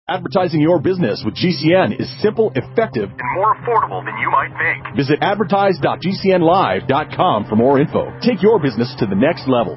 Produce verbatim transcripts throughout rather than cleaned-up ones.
Advertising your business with G C N is simple, effective, and more affordable than you might think. Visit advertise dot g c n live dot com for more info. Take your business to the next level.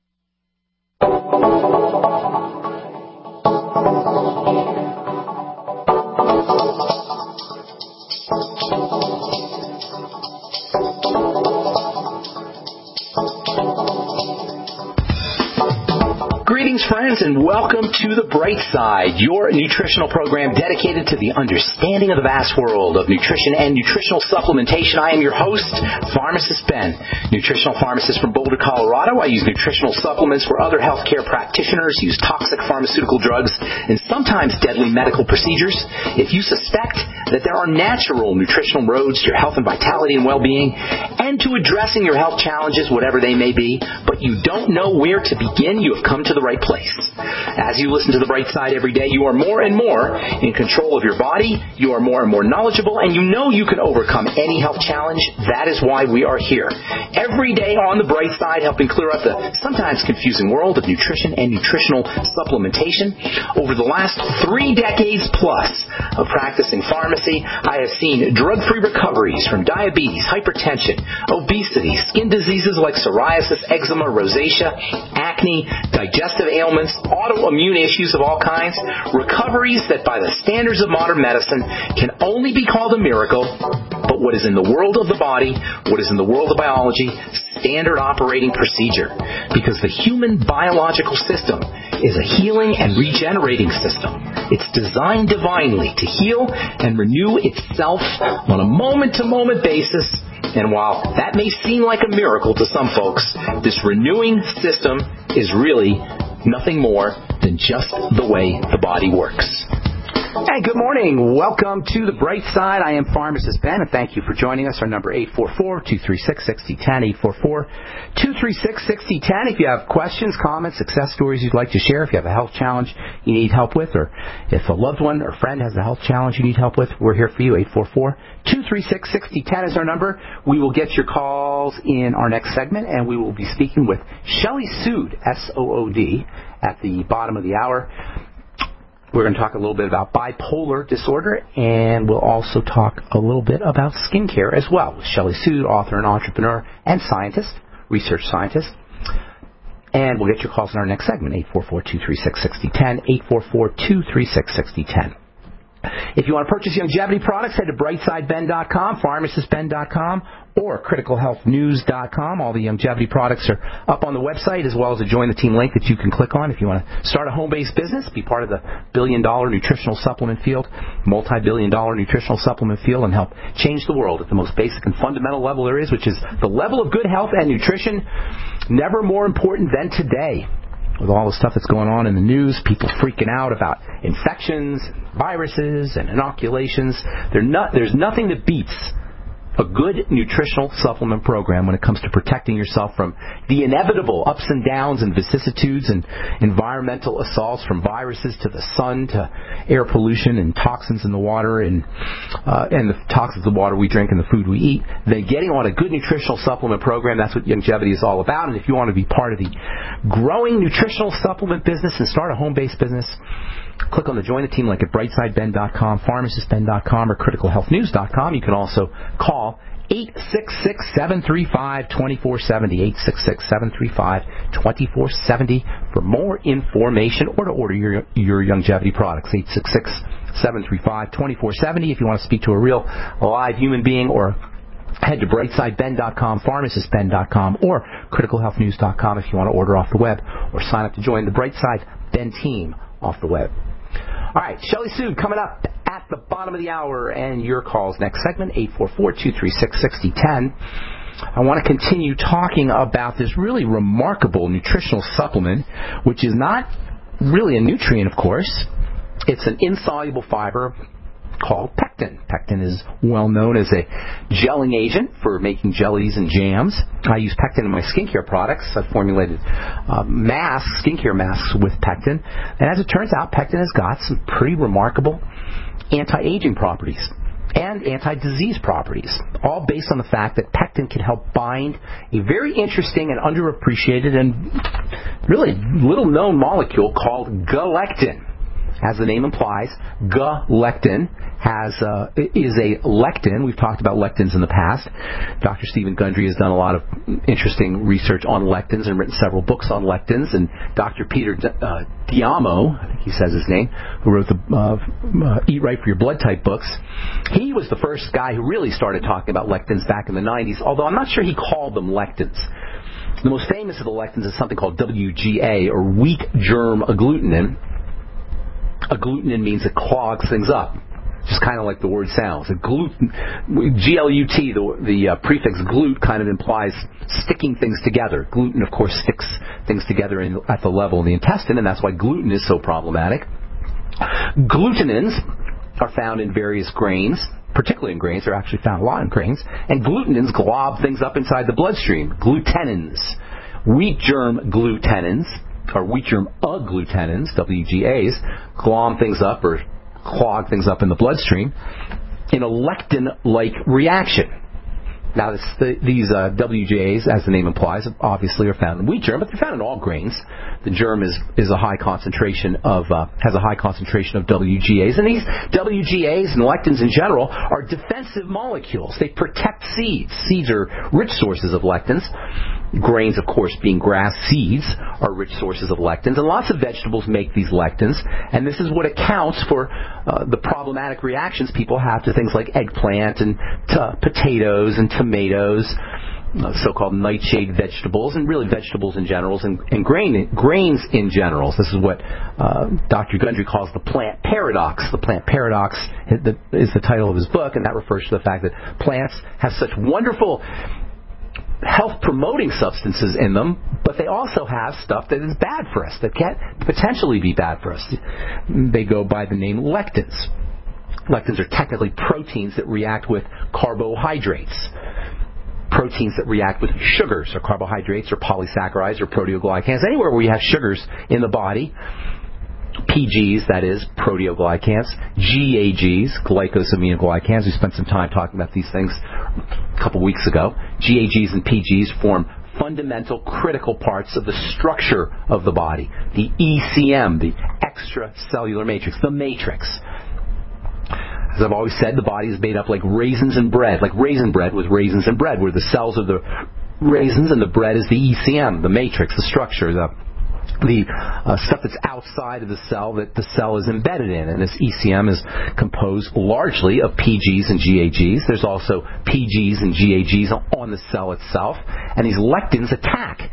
Greetings, friends, and welcome to The Bright Side, your nutritional program dedicated to the understanding of the vast world of nutrition and nutritional supplementation. I am your host, Pharmacist Ben, nutritional pharmacist from Boulder, Colorado. I use nutritional supplements where other healthcare practitioners use toxic pharmaceutical drugs and sometimes deadly medical procedures. If you suspect that there are natural nutritional roads to your health and vitality and well-being and to addressing your health challenges, whatever they may be, but you don't know where to begin, you have come to the right place. As you listen to The Bright Side every day, you are more and more in control of your body, you are more and more knowledgeable, and you know you can overcome any health challenge. That is why we are here. Every day on The Bright Side, helping clear up the sometimes confusing world of nutrition and nutritional supplementation. Over the last three decades plus of practicing pharmacy, I have seen drug-free recoveries from diabetes, hypertension, obesity, skin diseases like psoriasis, eczema, rosacea, acne, digestive ailments, autoimmune issues of all kinds, recoveries that by the standards of modern medicine can only be called a miracle, but what is in the world of the body, what is in the world of biology, standard operating procedure. Because the human biological system is a healing and regenerating system. It's designed divinely to heal and renew itself on a moment-to-moment basis. And while that may seem like a miracle to some folks, this renewing system is really nothing more than just the way the body works. Hey, good morning. Welcome to The Bright Side. I am Pharmacist Ben, and thank you for joining us. Our number eight four four, two three six, six zero one zero, eight four four, two three six, six zero one zero. If you have questions, comments, success stories you'd like to share, if you have a health challenge you need help with, or if a loved one or friend has a health challenge you need help with, we're here for you. eight four four, two three six, six zero one zero is our number. We will get your calls in our next segment, and we will be speaking with Shelley Sood, S O O D, at the bottom of the hour. We're going to talk a little bit about bipolar disorder, and we'll also talk a little bit about skincare as well with Shelley Sood, author and entrepreneur and scientist, research scientist. And we'll get your calls in our next segment, eight four four, two three six, six zero one zero, eight four four, two three six, six zero one zero. If you want to purchase Youngevity products, head to brightside ben dot com, pharmacist ben dot com, or critical health news dot com. All the Youngevity products are up on the website, as well as a Join the Team link that you can click on if you want to start a home-based business, be part of the billion-dollar nutritional supplement field, multi-billion dollar nutritional supplement field, and help change the world at the most basic and fundamental level there is, which is the level of good health and nutrition, never more important than today. With all the stuff that's going on in the news, people freaking out about infections, viruses, and inoculations. Not, there's nothing that beats a good nutritional supplement program when it comes to protecting yourself from the inevitable ups and downs and vicissitudes and environmental assaults, from viruses to the sun to air pollution and toxins in the water and uh, and the toxins of the water we drink and the food we eat. Then getting on a good nutritional supplement program, that's what Youngevity is all about. And if you want to be part of the growing nutritional supplement business and start a home-based business, click on the Join the Team link at brightside ben dot com, pharmacist ben dot com, or critical health news dot com. You can also call eight six six, seven three five, two four seven zero, eight six six, seven three five, two four seven zero for more information or to order your your Youngevity products. eight six six, seven three five, two four seven zero if you want to speak to a real live human being, or head to brightside ben dot com, pharmacist ben dot com, or critical health news dot com if you want to order off the web or sign up to join the Brightside Ben team off the web. All right, Shelley Sood coming up at the bottom of the hour, and your calls next segment, eight four four, two three six, six zero one zero. I want to continue talking about this really remarkable nutritional supplement, which is not really a nutrient, of course. It's an insoluble fiber called pectin. Pectin is well known as a gelling agent for making jellies and jams. I use pectin in my skincare products. I've formulated uh, masks, skincare masks with pectin. And as it turns out, pectin has got some pretty remarkable anti-aging properties and anti-disease properties, all based on the fact that pectin can help bind a very interesting and underappreciated and really little-known molecule called galectin. As the name implies, galectin has uh, is a lectin. We've talked about lectins in the past. Doctor Stephen Gundry has done a lot of interesting research on lectins and written several books on lectins. And Doctor Peter uh, Diamo, I think he says his name, who wrote the uh, uh, Eat Right for Your Blood type books, he was the first guy who really started talking about lectins back in the nineties, although I'm not sure he called them lectins. The most famous of the lectins is something called W G A, or weak germ agglutinin. Agglutinin means it clogs things up, just kind of like the word sounds. Gluten, G L U T, the, the uh, prefix glut kind of implies sticking things together. Gluten, of course, sticks things together in, at the level of the intestine, and that's why gluten is so problematic. Glutenins are found in various grains, particularly in grains. They're actually found a lot in grains. And glutenins glob things up inside the bloodstream. Glutenins. Weak germ glutenins, or weak germ agglutenins, W G As, glom things up or clog things up in the bloodstream in a lectin-like reaction. Now, this, the, these uh, W G As, as the name implies, obviously are found in wheat germ, but they're found in all grains. The germ is, is a high concentration of uh, has a high concentration of W G As, and these W G As and lectins in general are defensive molecules. They protect seeds. Seeds are rich sources of lectins. Grains, of course, being grass seeds, are rich sources of lectins, and lots of vegetables make these lectins, and this is what accounts for uh, the problematic reactions people have to things like eggplant and to potatoes and tomatoes, uh, so-called nightshade vegetables, and really vegetables in general, and, and grain, grains in general. This is what uh, Doctor Gundry calls the plant paradox. The plant paradox is the title of his book, and that refers to the fact that plants have such wonderful health-promoting substances in them, but they also have stuff that is bad for us, that can potentially be bad for us. They go by the name lectins. Lectins are technically proteins that react with carbohydrates. Proteins that react with sugars, or carbohydrates, or polysaccharides, or proteoglycans. Anywhere where you have sugars in the body, P Gs, that is, proteoglycans, G A Gs, glycosaminoglycans. We spent some time talking about these things a couple weeks ago. G A Gs and P Gs form fundamental, critical parts of the structure of the body. The E C M, the extracellular matrix, the matrix. As I've always said, the body is made up like raisins and bread, like raisin bread with raisins and bread, where the cells are the raisins and the bread is the E C M, the matrix, the structure, the the uh, stuff that's outside of the cell that the cell is embedded in. And this E C M is composed largely of P Gs and G A Gs. There's also P Gs and G A Gs on the cell itself. And these lectins attack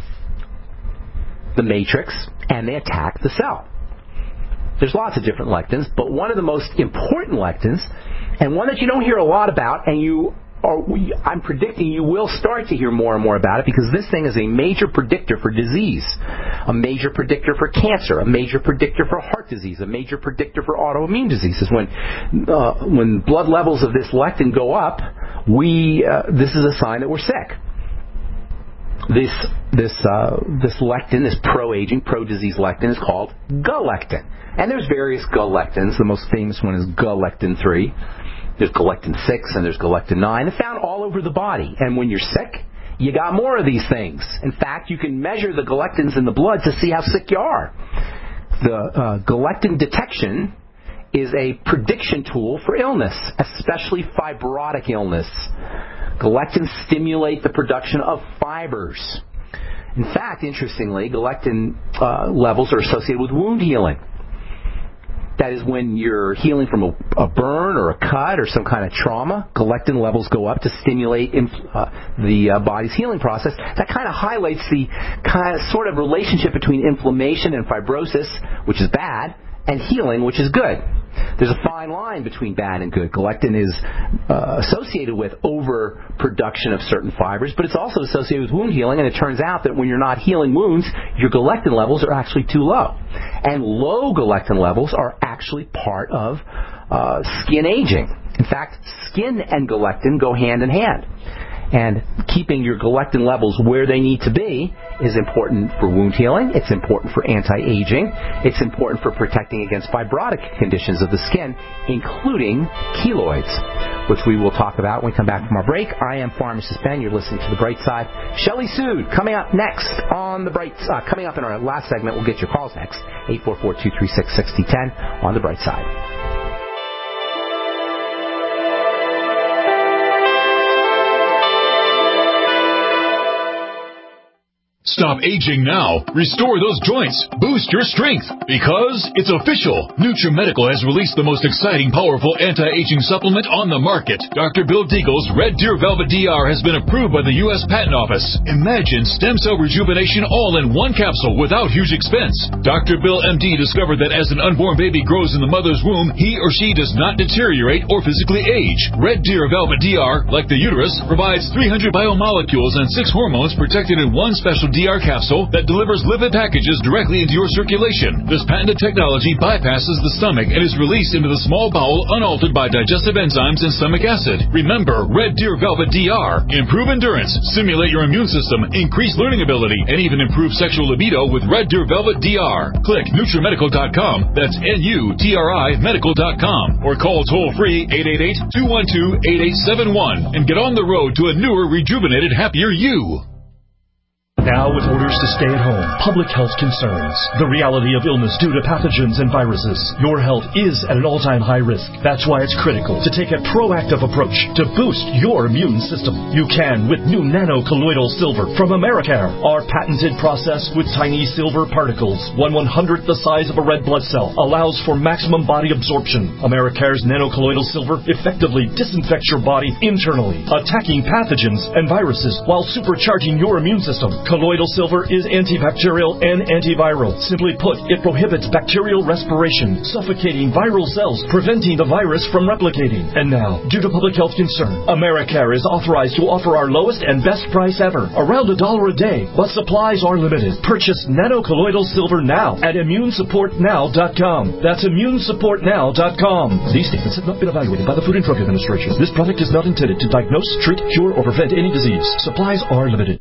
the matrix, and they attack the cell. There's lots of different lectins, but one of the most important lectins, and one that you don't hear a lot about, and you Or we, I'm predicting you will start to hear more and more about it, because this thing is a major predictor for disease, a major predictor for cancer, a major predictor for heart disease, a major predictor for autoimmune diseases. When uh, when blood levels of this lectin go up, we uh, this is a sign that we're sick. This this uh, this lectin, this pro-aging, pro-disease lectin, is called galectin, and there's various galectins. The most famous one is galectin three. There's galectin six and there's galectin nine. They're found all over the body. And when you're sick, you got more of these things. In fact, you can measure the galectins in the blood to see how sick you are. The uh, galectin detection is a prediction tool for illness, especially fibrotic illness. Galectins stimulate the production of fibers. In fact, interestingly, galectin uh, levels are associated with wound healing. That is, when you're healing from a, a burn or a cut or some kind of trauma, galectin levels go up to stimulate inf- uh, the uh, body's healing process. That kind of highlights the kind of sort of relationship between inflammation and fibrosis, which is bad, and healing, which is good. There's a fine line between bad and good. Galectin is uh, associated with overproduction of certain fibers, but it's also associated with wound healing, and it turns out that when you're not healing wounds, your galectin levels are actually too low. And low galectin levels are actually part of uh, skin aging. In fact, skin and galectin go hand in hand. And keeping your galectin levels where they need to be is important for wound healing. It's important for anti-aging. It's important for protecting against fibrotic conditions of the skin, including keloids, which we will talk about when we come back from our break. I am Pharmacist Ben. You're listening to The Bright Side. Shelley Sood coming up next on The Bright uh, coming up in our last segment. We'll get your calls next. eight four four, two three six, six zero one zero on The Bright Side. Stop aging now. Restore those joints. Boost your strength. Because it's official. NutriMedical has released the most exciting, powerful anti-aging supplement on the market. Doctor Bill Deagle's Red Deer Velvet D R has been approved by the U S Patent Office. Imagine stem cell rejuvenation all in one capsule without huge expense. Doctor Bill M D discovered that as an unborn baby grows in the mother's womb, he or she does not deteriorate or physically age. Red Deer Velvet D R, like the uterus, provides three hundred biomolecules and six hormones protected in one special D R capsule that delivers lipid packages directly into your circulation. This patented technology bypasses the stomach and is released into the small bowel unaltered by digestive enzymes and stomach acid. Remember, Red Deer Velvet D R. Improve endurance, stimulate your immune system, increase learning ability, and even improve sexual libido with Red Deer Velvet D R. Click NutriMedical dot com, that's N U T R I medical dot com, or call toll-free eight eight eight, two one two, eight eight seven one and get on the road to a newer, rejuvenated, happier you. Now with orders to stay at home, public health concerns, the reality of illness due to pathogens and viruses, your health is at an all-time high risk. That's why it's critical to take a proactive approach to boost your immune system. You can with new nano-colloidal silver from Americare. Our patented process with tiny silver particles, one one-hundredth the size of a red blood cell, allows for maximum body absorption. Americare's nano-colloidal silver effectively disinfects your body internally, attacking pathogens and viruses while supercharging your immune system. Colloidal silver is antibacterial and antiviral. Simply put, it prohibits bacterial respiration, suffocating viral cells, preventing the virus from replicating. And now, due to public health concern, Americare is authorized to offer our lowest and best price ever, around a dollar a day, but supplies are limited. Purchase nano-colloidal silver now at immune support now dot com. That's immune support now dot com. These statements have not been evaluated by the Food and Drug Administration. This product is not intended to diagnose, treat, cure, or prevent any disease. Supplies are limited.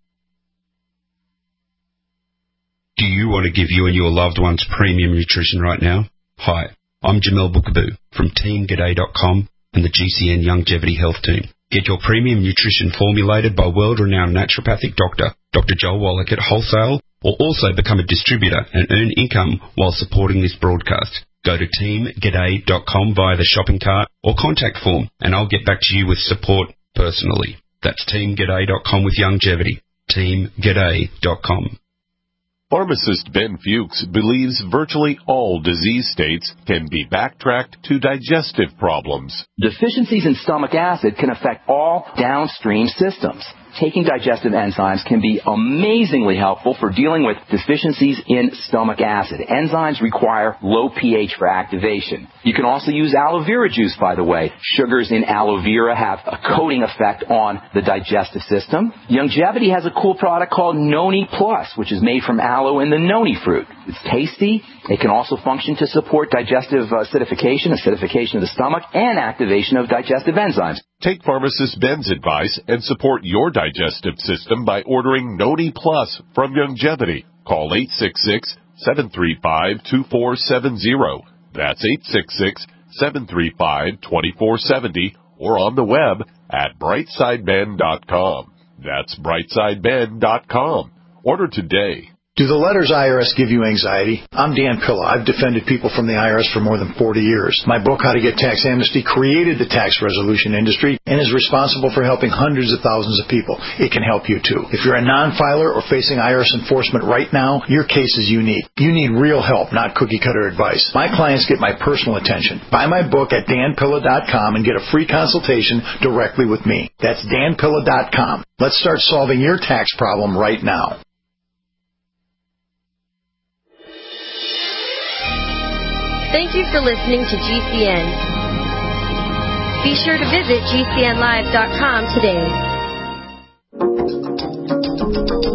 Do you want to give you and your loved ones premium nutrition right now? Hi, I'm Jamel Bookaboo from Team G'day dot com and the G C N Longevity Health Team. Get your premium nutrition formulated by world-renowned naturopathic doctor, Doctor Joel Wallach at wholesale, or also become a distributor and earn income while supporting this broadcast. Go to Team G'day dot com via the shopping cart or contact form, and I'll get back to you with support personally. That's Team G'day dot com with longevity. Team G'day dot com. Pharmacist Ben Fuchs believes virtually all disease states can be backtracked to digestive problems. Deficiencies in stomach acid can affect all downstream systems. Taking digestive enzymes can be amazingly helpful for dealing with deficiencies in stomach acid. Enzymes require low pH for activation. You can also use aloe vera juice, by the way. Sugars in aloe vera have a coating effect on the digestive system. Longevity has a cool product called Noni Plus, which is made from aloe and the noni fruit. It's tasty. It can also function to support digestive acidification, acidification of the stomach, and activation of digestive enzymes. Take Pharmacist Ben's advice and support your digestive system by ordering Noni Plus from Longevity. Call eight six six, seven three five, two four seven zero. That's eight six six, seven three five, two four seven zero or on the web at brightside ben dot com. That's brightside ben dot com. Order today. Do the letters I R S give you anxiety? I'm Dan Pilla. I've defended people from the I R S for more than forty years. My book, How to Get Tax Amnesty, created the tax resolution industry and is responsible for helping hundreds of thousands of people. It can help you, too. If you're a non-filer or facing I R S enforcement right now, your case is unique. You need real help, not cookie-cutter advice. My clients get my personal attention. Buy my book at dan pilla dot com and get a free consultation directly with me. That's dan pilla dot com. Let's start solving your tax problem right now. Thank you for listening to G C N. Be sure to visit G C N live dot com today.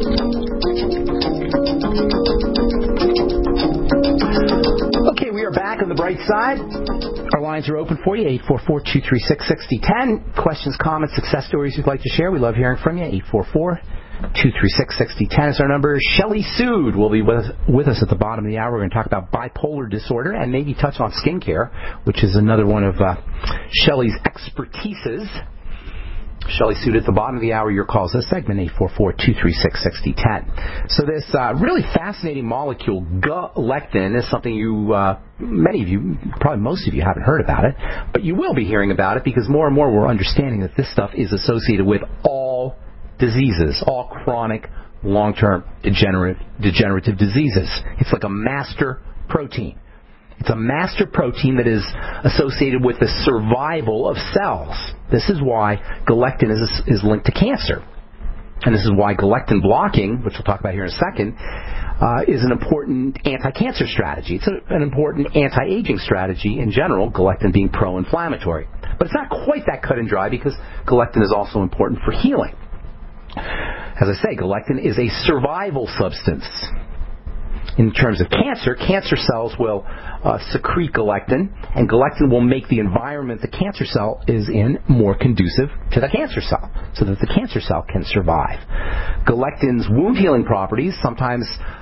Okay, we are back back on the bright side. Our lines are open for you, eight four four, two three six, six zero one zero. Questions, comments, success stories you'd like to share. We love hearing from you, eight four four, two three six, six zero one zero is our number. Shelley Sood will be with us, with us at the bottom of the hour. We're going to talk about bipolar disorder and maybe touch on skincare, which is another one of uh, Shelley's expertises. Shelley Sood at the bottom of the hour. Your calls this segment, eight four four, two three six, six zero one zero. So this uh, really fascinating molecule, galectin, is something you, uh, many of you, probably most of you haven't heard about it, but you will be hearing about it because more and more we're understanding that this stuff is associated with all diseases, all chronic, long-term degenerative, degenerative diseases. It's like a master protein. It's a master protein that is associated with the survival of cells. This is why galectin is, is linked to cancer. And this is why galectin blocking, which we'll talk about here in a second, uh, is an important anti-cancer strategy. It's a, an important anti-aging strategy in general, galectin being pro-inflammatory. But it's not quite that cut and dry because galectin is also important for healing. As I say, galectin is a survival substance. In terms of cancer, cancer cells will uh, secrete galectin, and galectin will make the environment the cancer cell is in more conducive to the cancer cell, so that the cancer cell can survive. Galectin's wound-healing properties sometimes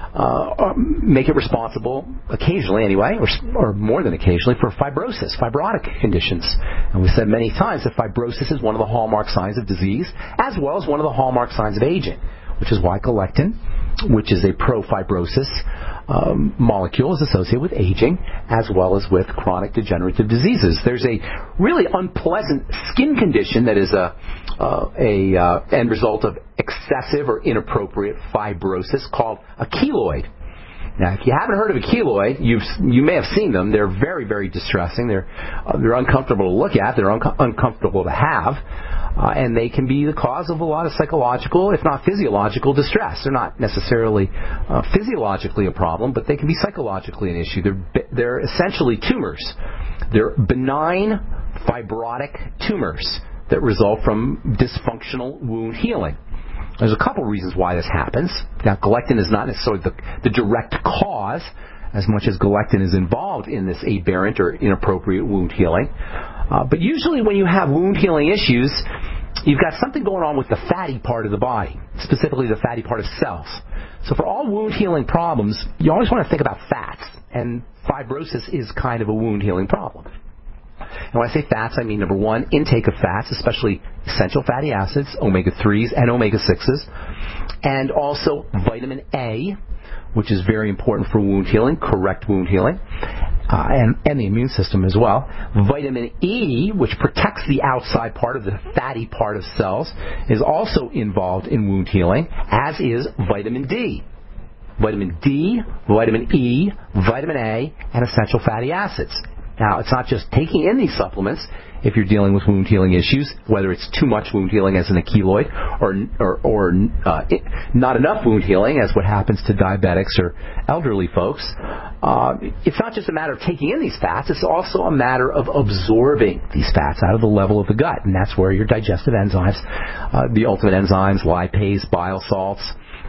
uh, make it responsible, occasionally anyway, or, or more than occasionally, for fibrosis, fibrotic conditions. And we've said many times that fibrosis is one of the hallmark signs of disease, as well as one of the hallmark signs of aging, which is why galectin, which is a pro-fibrosis um, molecule, is associated with aging as well as with chronic degenerative diseases. There's a really unpleasant skin condition that is a, uh, a uh, end result of excessive or inappropriate fibrosis called a keloid. Now, if you haven't heard of a keloid, you've, you may have seen them. They're very, very distressing. They're, uh, they're uncomfortable to look at. They're un- uncomfortable to have. Uh, and they can be the cause of a lot of psychological, if not physiological, distress. They're not necessarily uh, physiologically a problem, but they can be psychologically an issue. They're, they're essentially tumors. They're benign fibrotic tumors that result from dysfunctional wound healing. There's a couple reasons why this happens. Now, galectin is not necessarily the, the direct cause, as much as galectin is involved in this aberrant or inappropriate wound healing. Uh, but usually when you have wound healing issues, you've got something going on with the fatty part of the body, specifically the fatty part of cells. So for all wound healing problems, you always want to think about fats, and fibrosis is kind of a wound healing problem. And when I say fats, I mean, number one, intake of fats, especially essential fatty acids, omega threes and omega sixes, and also vitamin A, which is very important for wound healing, correct wound healing, uh, and, and the immune system as well. Vitamin E, which protects the outside part of the fatty part of cells, is also involved in wound healing, as is vitamin D. Vitamin D, vitamin E, vitamin A, and essential fatty acids. Now, it's not just taking in these supplements if you're dealing with wound healing issues, whether it's too much wound healing as in a keloid or or, or uh, it, not enough wound healing as what happens to diabetics or elderly folks. Uh, it's not just a matter of taking in these fats, it's also a matter of absorbing these fats out of the level of the gut, and that's where your digestive enzymes, uh, the ultimate enzymes, lipase, bile salts,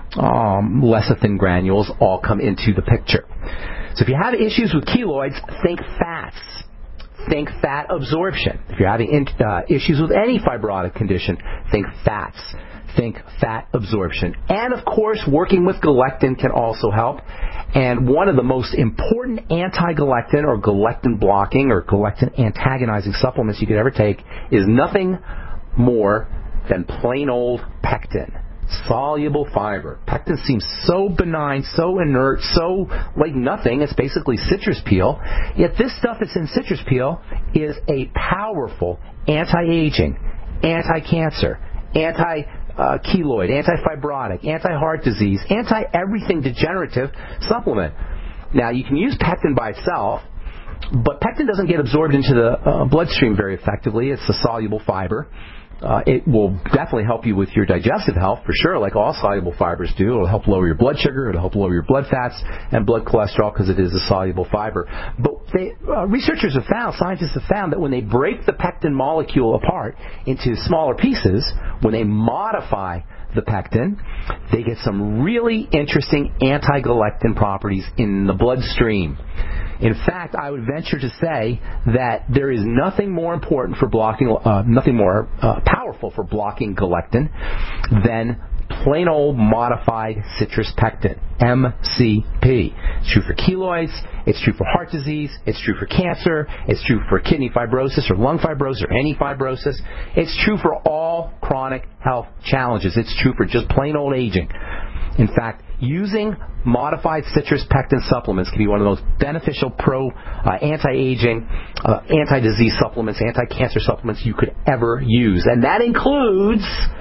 um, lecithin granules all come into the picture. So if you have issues with keloids, think fats. Think fat absorption. If you're having in, uh, issues with any fibrotic condition, think fats. Think fat absorption. And, of course, working with galectin can also help. And one of the most important anti-galectin or galectin blocking or galectin antagonizing supplements you could ever take is nothing more than plain old pectin. Soluble fiber. Pectin seems so benign, so inert, so like nothing. It's basically citrus peel. Yet this stuff that's in citrus peel is a powerful anti-aging, anti-cancer, anti-keloid, anti-fibrotic, anti-heart disease, anti-everything degenerative supplement. Now, you can use pectin by itself, but pectin doesn't get absorbed into the uh, bloodstream very effectively. It's a soluble fiber. Uh, it will definitely help you with your digestive health, for sure, like all soluble fibers do. It will help lower your blood sugar. It will help lower your blood fats and blood cholesterol because it is a soluble fiber. But they, uh, researchers have found, scientists have found, that when they break the pectin molecule apart into smaller pieces, when they modify the pectin, they get some really interesting anti-galectin properties in the bloodstream. In fact, I would venture to say that there is nothing more important for blocking, uh, nothing more uh, powerful for blocking galectin than plain old modified citrus pectin, M C P. It's true for keloids, it's true for heart disease, it's true for cancer, it's true for kidney fibrosis or lung fibrosis or any fibrosis. It's true for all chronic health challenges. It's true for just plain old aging. In fact, using modified citrus pectin supplements can be one of the most beneficial pro uh, anti-aging, uh, anti-disease supplements, anti-cancer supplements you could ever use. And that includes,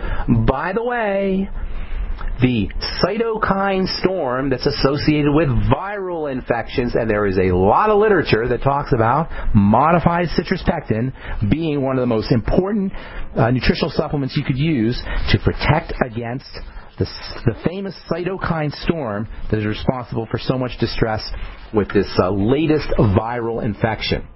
by the way, the cytokine storm that's associated with viral infections. And there is a lot of literature that talks about modified citrus pectin being one of the most important uh, nutritional supplements you could use to protect against The, the famous cytokine storm that is responsible for so much distress with this uh, latest viral infection.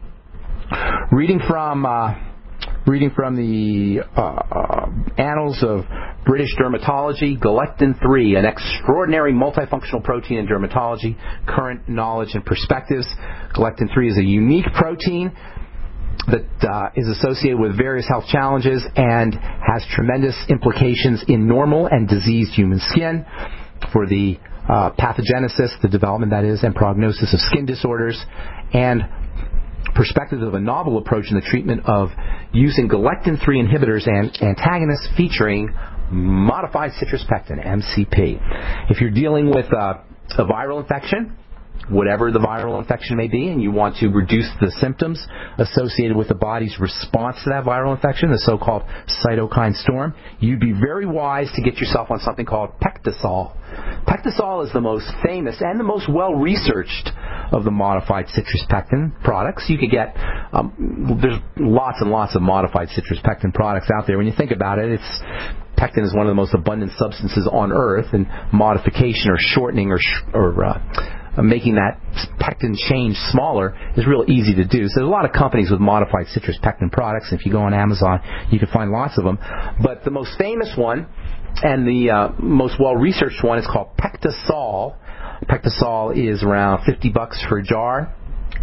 Reading from uh, reading from the uh, uh, Annals of British Dermatology, galectin three, an extraordinary multifunctional protein in dermatology, current knowledge and perspectives. Galectin three is a unique protein that uh, is associated with various health challenges and has tremendous implications in normal and diseased human skin for the uh, pathogenesis, the development that is, and prognosis of skin disorders, and perspectives of a novel approach in the treatment of using galectin three inhibitors and antagonists featuring modified citrus pectin, M C P. If you're dealing with uh, a viral infection, whatever the viral infection may be, and you want to reduce the symptoms associated with the body's response to that viral infection, the so-called cytokine storm, you'd be very wise to get yourself on something called Pectisol. Pectisol is the most famous and the most well-researched of the modified citrus pectin products. You could get, um, there's lots and lots of modified citrus pectin products out there. When you think about it, it's pectin is one of the most abundant substances on Earth, and modification or shortening or, sh- or uh, making that pectin change smaller is real easy to do. So there's a lot of companies with modified citrus pectin products. If you go on Amazon, you can find lots of them. But the most famous one and the uh, most well-researched one is called Pectisol. Pectisol is around fifty bucks for a jar.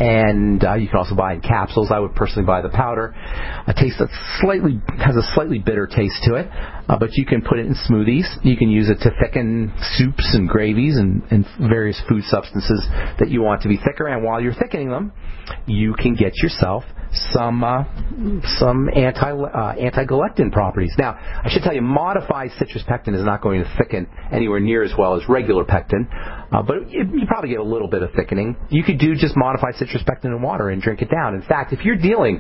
And uh, you can also buy it in capsules. I would personally buy the powder. A taste that slightly has a slightly bitter taste to it, uh, but you can put it in smoothies. You can use it to thicken soups and gravies and, and various food substances that you want to be thicker. And while you're thickening them, you can get yourself some uh, some anti uh, anti-galectin properties. Now, I should tell you, modified citrus pectin is not going to thicken anywhere near as well as regular pectin, uh, but it, you probably get a little bit of thickening. You could do just modified citrus pectin in water and drink it down. In fact, if you're dealing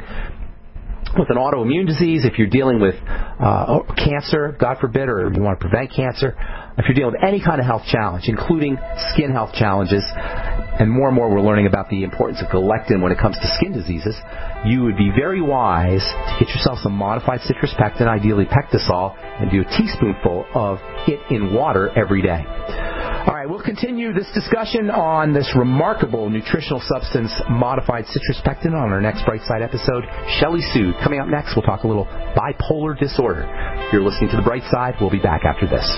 with an autoimmune disease, if you're dealing with uh, cancer, God forbid, or you want to prevent cancer, if you're dealing with any kind of health challenge, including skin health challenges, and more and more we're learning about the importance of galectin when it comes to skin diseases, you would be very wise to get yourself some modified citrus pectin, ideally Pectisol, and do a teaspoonful of it in water every day. All right, we'll continue this discussion on this remarkable nutritional substance, modified citrus pectin, on our next Bright Side episode. Shelley Sue. Coming up next, we'll talk a little bipolar disorder. You're listening to The Bright Side. We'll be back after this.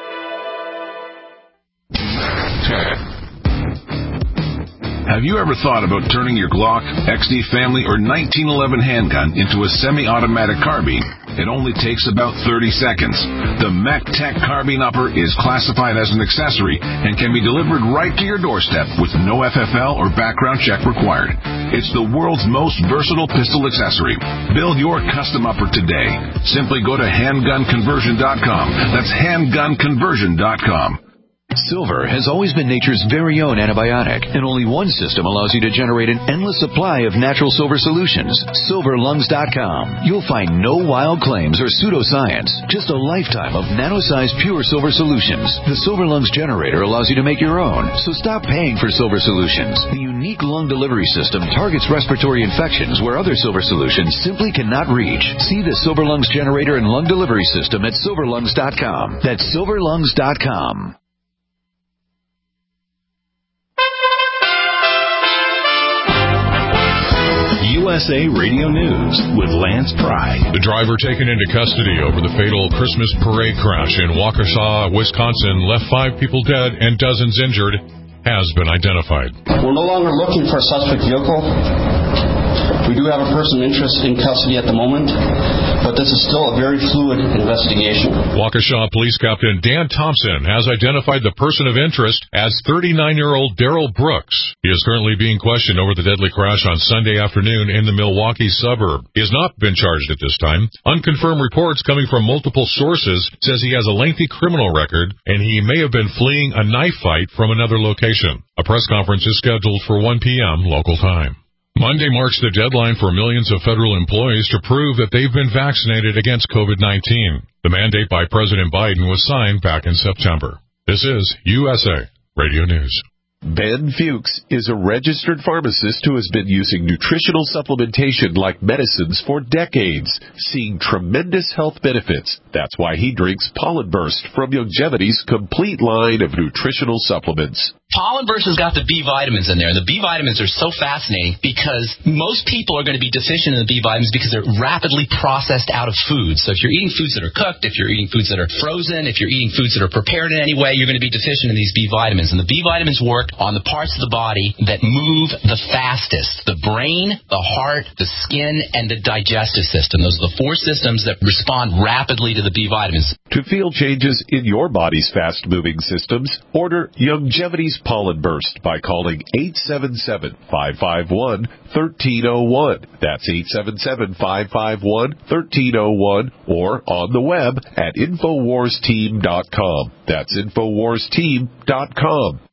Have you ever thought about turning your Glock, X D Family, or nineteen eleven handgun into a semi-automatic carbine? It only takes about thirty seconds. The MacTech Carbine Upper is classified as an accessory and can be delivered right to your doorstep with no F F L or background check required. It's the world's most versatile pistol accessory. Build your custom upper today. Simply go to handgun conversion dot com. That's handgun conversion dot com. Silver has always been nature's very own antibiotic, and only one system allows you to generate an endless supply of natural silver solutions. silver lungs dot com. You'll find no wild claims or pseudoscience, just a lifetime of nano-sized pure silver solutions. The Silver Lungs generator allows you to make your own, so stop paying for silver solutions. The unique lung delivery system targets respiratory infections where other silver solutions simply cannot reach. See the Silver Lungs generator and lung delivery system at silver lungs dot com. That's silver lungs dot com. S A Radio News with Lance Pry. The driver taken into custody over the fatal Christmas parade crash in Waukesha, Wisconsin, left five people dead and dozens injured, has been identified. We're no longer looking for a suspect vehicle. We do have a person of interest in custody at the moment, but this is still a very fluid investigation. Waukesha Police Captain Dan Thompson has identified the person of interest as thirty-nine-year-old Daryl Brooks. He is currently being questioned over the deadly crash on Sunday afternoon in the Milwaukee suburb. He has not been charged at this time. Unconfirmed reports coming from multiple sources says he has a lengthy criminal record and he may have been fleeing a knife fight from another location. A press conference is scheduled for one p.m. local time. Monday marks the deadline for millions of federal employees to prove that they've been vaccinated against COVID nineteen. The mandate by President Biden was signed back in September. This is U S A Radio News. Ben Fuchs is a registered pharmacist who has been using nutritional supplementation like medicines for decades, seeing tremendous health benefits. That's why he drinks Pollen Burst from Youngevity's complete line of nutritional supplements. Pollen Burst has got the B vitamins in there, and the B vitamins are so fascinating because most people are going to be deficient in the B vitamins because they're rapidly processed out of food. So if you're eating foods that are cooked, if you're eating foods that are frozen, if you're eating foods that are prepared in any way, you're going to be deficient in these B vitamins. And the B vitamins work on the parts of the body that move the fastest: the brain, the heart, the skin, and the digestive system. Those are the four systems that respond rapidly to the B vitamins. To feel changes in your body's fast-moving systems, order Youngevity's Pollen Burst by calling eight seven seven, five five one, one three zero one. That's eight seven seven, five five one, one three zero one or on the web at infowars team dot com. That's infowars team dot com.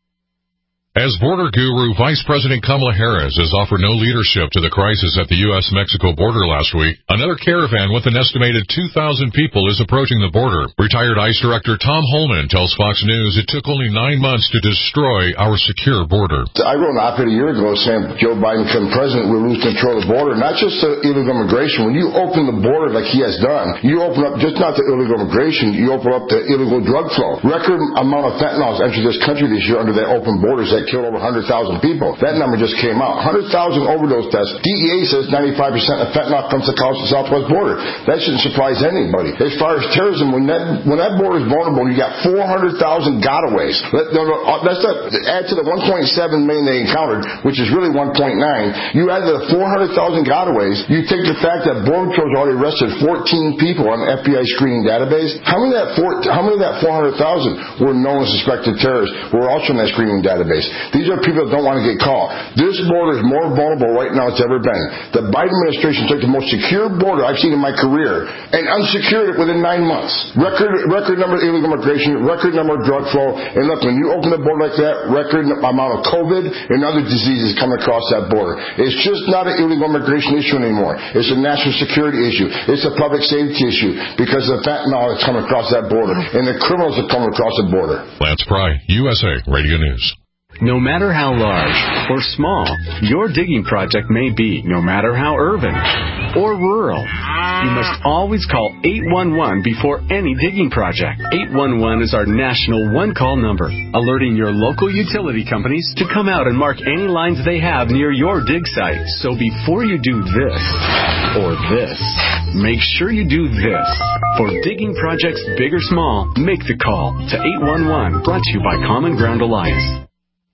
As border guru, Vice President Kamala Harris has offered no leadership to the crisis at the U S Mexico border last week. Another caravan with an estimated two thousand people is approaching the border. Retired ICE Director Tom Holman tells Fox News it took only nine months to destroy our secure border. I wrote an op-ed a year ago saying Joe Biden become president, we'll lose control of the border, not just the illegal immigration. When you open the border like he has done, you open up just not the illegal immigration, you open up the illegal drug flow. Record amount of fentanyl has entered this country this year under that open borders that killed over one hundred thousand people. That number just came out. one hundred thousand overdose deaths. D E A says ninety-five percent of fentanyl comes to the southwest border. That shouldn't surprise anybody. As far as terrorism, when that when that border is vulnerable, you got four hundred thousand gotaways. Let, no, no, that's not, add to the one point seven million they encountered, which is really one point nine. You add to the four hundred thousand gotaways, you take the fact that Border Patrol's already arrested fourteen people on the F B I screening database. How many of that, four, how many of that four hundred thousand were known as suspected terrorists were also in that screening database? These are people that don't want to get caught. This border is more vulnerable right now than it's ever been. The Biden administration took the most secure border I've seen in my career and unsecured it within nine months. Record record number of illegal immigration, record number of drug flow, and look, when you open the border like that, record amount of COVID and other diseases come across that border. It's just not an illegal immigration issue anymore. It's a national security issue. It's a public safety issue because of the fentanyl that's come across that border and the criminals that come across the border. Lance Pry, U S A Radio News. No matter how large or small your digging project may be, no matter how urban or rural, you must always call eight one one before any digging project. eight one one is our national one-call number, alerting your local utility companies to come out and mark any lines they have near your dig site. So before you do this or this, make sure you do this. For digging projects big or small, make the call to eight one one, brought to you by Common Ground Alliance.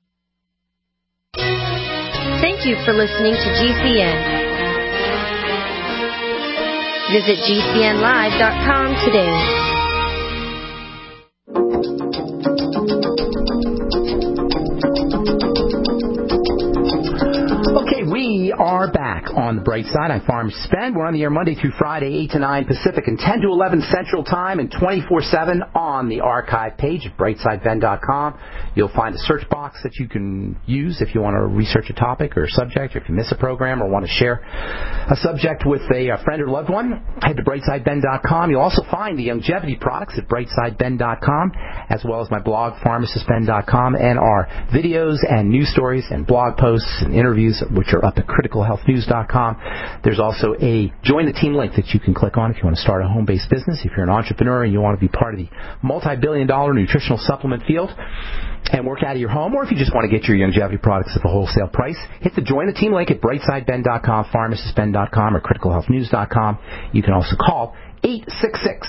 Thank you for listening to G C N. Visit G C N live dot com today. We are back on the bright side. I'm Pharmacist Ben. We're on the air Monday through Friday, eight to nine Pacific and ten to eleven Central Time, and twenty-four seven on the archive page at bright side ben dot com. You'll find a search box that you can use if you want to research a topic or a subject, or if you miss a program or want to share a subject with a, a friend or loved one. Head to bright side ben dot com. You'll also find the Youngevity products at bright side ben dot com, as well as my blog, pharmacist ben dot com, and our videos and news stories and blog posts and interviews, which are up at critical health news dot com. There's also a Join the Team link that you can click on if you want to start a home-based business, if you're an entrepreneur and you want to be part of the multi-billion dollar nutritional supplement field and work out of your home, or if you just want to get your longevity products at the wholesale price, hit the Join the Team link at brightside ben dot com, pharmacist ben dot com, or critical health news dot com. You can also call eight six six,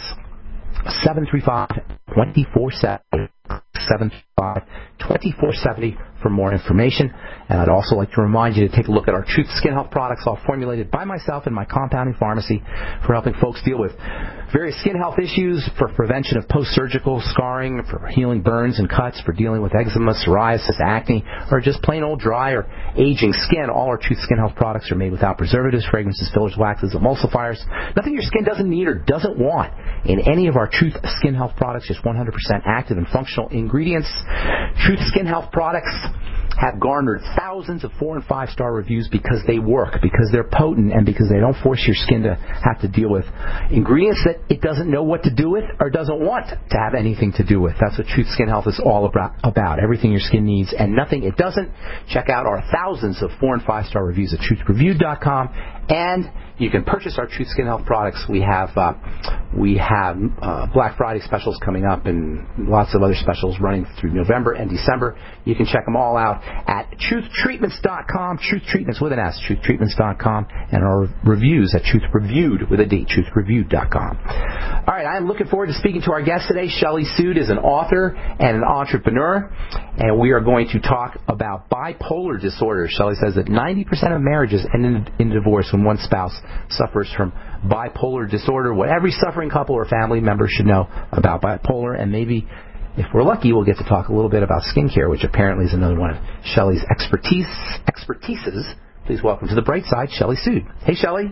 seven three five, two four seven zero, seven three five, two four seven zero for more information. And I'd also like to remind you to take a look at our Truth Skin Health products, all formulated by myself in my compounding pharmacy for helping folks deal with various skin health issues, for prevention of post-surgical scarring, for healing burns and cuts, for dealing with eczema, psoriasis, acne, or just plain old dry or aging skin. All our Truth Skin Health products are made without preservatives, fragrances, fillers, waxes, emulsifiers, nothing your skin doesn't need or doesn't want in any of our Truth Skin Health products, just one hundred percent active and functional ingredients. Truth Skin Health products have garnered thousands of four and five star reviews because they work, because they're potent, and because they don't force your skin to have to deal with ingredients that it doesn't know what to do with or doesn't want to have anything to do with. That's what Truth Skin Health is all about. Everything your skin needs and nothing it doesn't. Check out our thousands of four and five star reviews at truth reviewed dot com, and you can purchase our Truth Skin Health products. We have uh, we have uh, Black Friday specials coming up and lots of other specials running through November and December. You can check them all out at truth treatments dot com, Truth Treatments with an S, truth treatments dot com, and our reviews at Truth Reviewed with a D, truth reviewed dot com. All right, I'm looking forward to speaking to our guest today. Shelley Sood is an author and an entrepreneur, and we are going to talk about bipolar disorder. Shelley says that ninety percent of marriages end in, in divorce when one spouse suffers from bipolar disorder. What every suffering couple or family member should know about bipolar, and maybe, if we're lucky, we'll get to talk a little bit about skincare, which apparently is another one of Shelley's expertise expertises. Please welcome to the bright side, Shelley Sood. Hey, Shelley.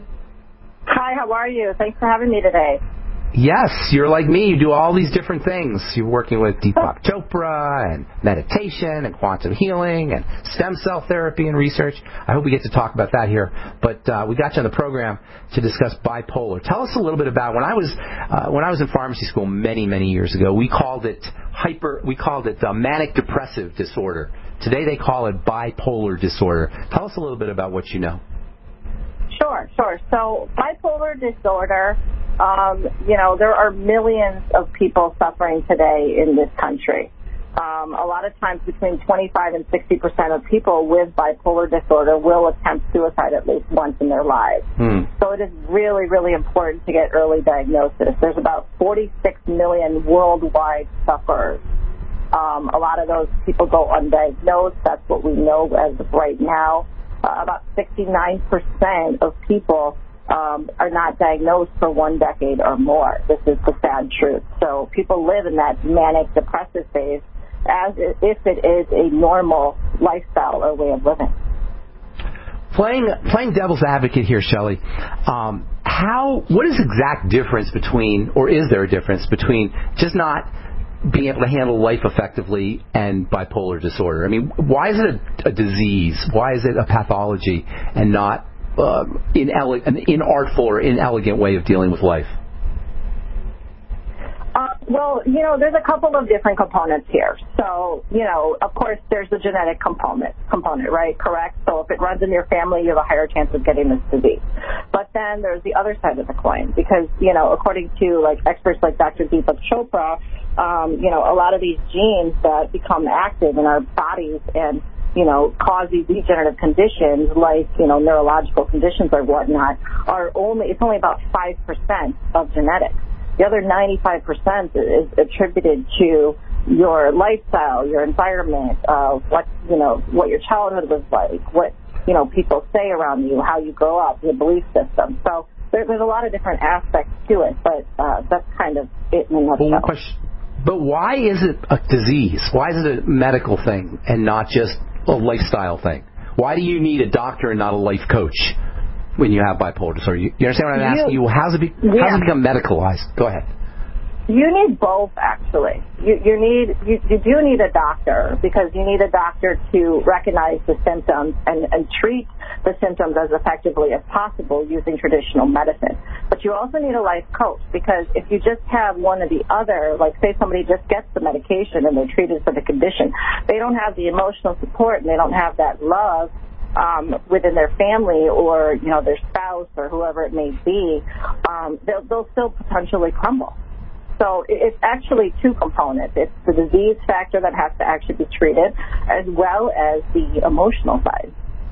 Hi, how are you? Thanks for having me today. Yes, you're like me. You do all these different things. You're working with Deepak Chopra and meditation and quantum healing and stem cell therapy and research. I hope we get to talk about that here. But uh, we got you on the program to discuss bipolar. Tell us a little bit about when I was uh, when I was in pharmacy school many many years ago. We called it hyper. We called it uh, manic depressive disorder. Today they call it bipolar disorder. Tell us a little bit about what you know. Sure, sure. So bipolar disorder. Um, you know, there are millions of people suffering today in this country. Um, a lot of times between twenty-five and sixty percent of people with bipolar disorder will attempt suicide at least once in their lives. Mm. So it is really, really important to get early diagnosis. There's about forty-six million worldwide sufferers. Um, a lot of those people go undiagnosed. That's what we know as of right now. Uh, about sixty-nine percent of people Um, are not diagnosed for one decade or more. This is the sad truth. So people live in that manic depressive phase as if it is a normal lifestyle or way of living. Playing playing devil's advocate here, Shelley, um, how what is the exact difference between, or is there a difference between just not being able to handle life effectively and bipolar disorder? I mean, why is it a, a disease? Why is it a pathology and not Uh, inele- an inartful or inelegant way of dealing with life? Uh, well, you know, there's a couple of different components here. So, you know, of course, there's the genetic component, component, right? Correct? So if it runs in your family, you have a higher chance of getting this disease. But then there's the other side of the coin because, you know, according to, like, experts like Doctor Deepak Chopra, um, you know, a lot of these genes that become active in our bodies and you know, cause these degenerative conditions like, you know, neurological conditions or whatnot are only, it's only about five percent of genetics. The other ninety-five percent is attributed to your lifestyle, your environment, uh, what, you know, what your childhood was like, what, you know, people say around you, how you grow up, your belief system. So there, there's a lot of different aspects to it, but uh, that's kind of it in a nutshell. But why is it a disease? Why is it a medical thing and not just a lifestyle thing? Why do you need a doctor and not a life coach when you have bipolar disorder? You, you understand what I'm asking you? How's it, be, yeah. how's it become medicalized? Go ahead. You need both, actually. You, you need you, you do need a doctor because you need a doctor to recognize the symptoms and, and treat the symptoms as effectively as possible using traditional medicine. But you also need a life coach because if you just have one or the other, like say somebody just gets the medication and they're treated for the condition, they don't have the emotional support and they don't have that love um, within their family or, you know, their spouse or whoever it may be, um, they'll, they'll still potentially crumble. So it's actually two components. It's the disease factor that has to actually be treated as well as the emotional side.